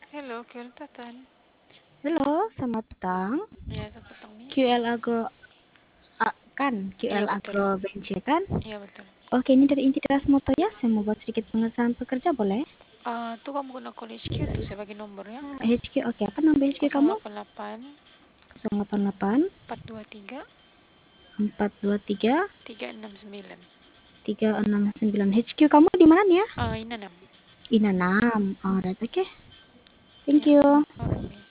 Halo, Tatan. Halo, selamat petang. Ya, selamat petang nih. QL Agro kan? Iya, QL betul. Agro BNC kan? Iya, betul. Oke, ini dari Intiras Moto ya. Saya mau buat sedikit pengesahan pekerja, boleh? Tuh kamu guna call HQ tuh, saya bagi nomornya. HQ, oke. Apa nomor HQ kamu? 088 088 423 423 369. 369. HQ kamu di mana nih ya? Ini 6. Inanam. Alright, oke. Thank Ya, you. oke.